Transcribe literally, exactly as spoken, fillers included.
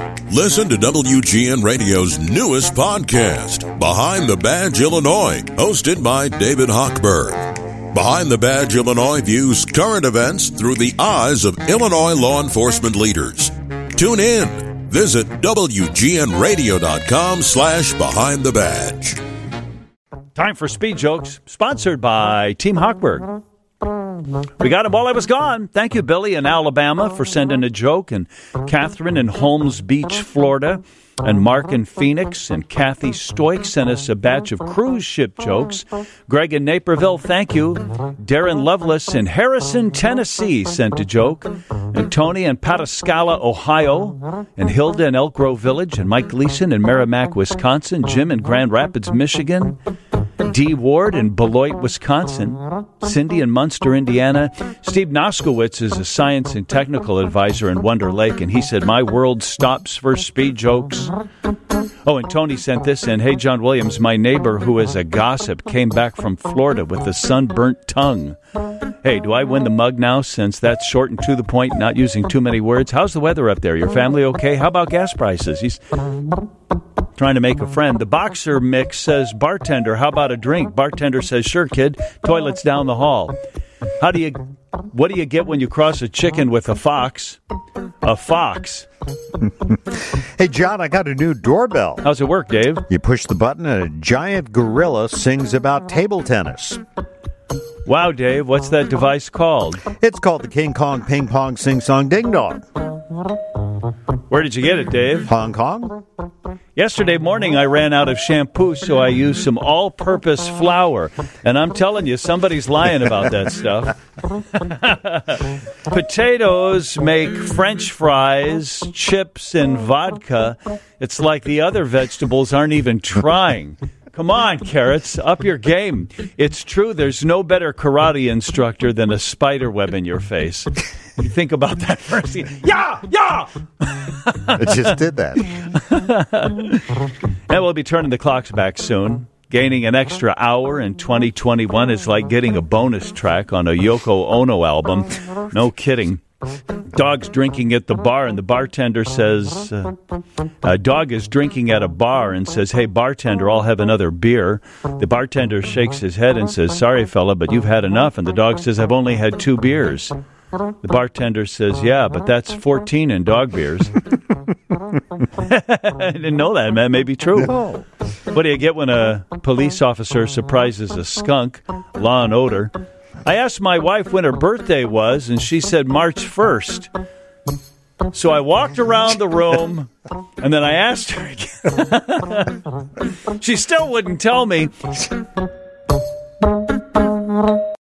Listen to W G N Radio's newest podcast, Behind the Badge Illinois, hosted by David Hochberg. Behind the Badge Illinois views current events through the eyes of Illinois law enforcement leaders. Tune in. Visit W G N radio dot com slash behind the badge. Time for Speed Jokes, sponsored by Team Hochberg. We got him while I was gone. Thank you, Billy in Alabama, for sending a joke, and Catherine in Holmes Beach, Florida, and Mark in Phoenix, and Kathy Stoik sent us a batch of cruise ship jokes. Greg in Naperville, thank you. Darren Lovelace in Harrison, Tennessee, sent a joke. And Tony in Pataskala, Ohio, and Hilda in Elk Grove Village, and Mike Gleason in Merrimack, Wisconsin, Jim in Grand Rapids, Michigan, Dee Ward in Beloit, Wisconsin, Cindy in Munster, Indiana. Steve Noskowitz is a science and technical advisor in Wonder Lake, and he said, my world stops for speed jokes. Oh, and Tony sent this in. Hey, John Williams, my neighbor who is a gossip came back from Florida with a sunburnt tongue. Hey, do I win the mug now since that's short and to the point, not using too many words? How's the weather up there? Your family okay? How about gas prices? He's trying to make a friend. The Boxer Mix says, bartender, how about a drink? Bartender says, sure, kid. Toilet's down the hall. How do you, what do you get when you cross a chicken with a fox? A fox. Hey, John, I got a new doorbell. How's it work, Dave? You push the button and a giant gorilla sings about table tennis. Wow, Dave, what's that device called? It's called the King Kong Ping Pong Sing Song Ding Dong. Where did you get it, Dave? Hong Kong? Yesterday morning, I ran out of shampoo, so I used some all-purpose flour. And I'm telling you, somebody's lying about that stuff. Potatoes make French fries, chips, and vodka. It's like the other vegetables aren't even trying. Come on, carrots, up your game. It's true, there's no better karate instructor than a spider web in your face. You think about that for a second. Yeah, yeah! I just did that. And we'll be turning the clocks back soon. Gaining an extra hour in twenty twenty-one is like getting a bonus track on a Yoko Ono album. No kidding. Dog's drinking at the bar, and the bartender says, uh, a dog is drinking at a bar and says, hey, bartender, I'll have another beer. The bartender shakes his head and says, sorry, fella, but you've had enough. And the dog says, I've only had two beers. The bartender says, yeah, but that's fourteen in dog beers. I didn't know that. That may be true. No. What do you get when a police officer surprises a skunk? Law and Odor. I asked my wife when her birthday was, and she said March first. So I walked around the room, and then I asked her again. She still wouldn't tell me.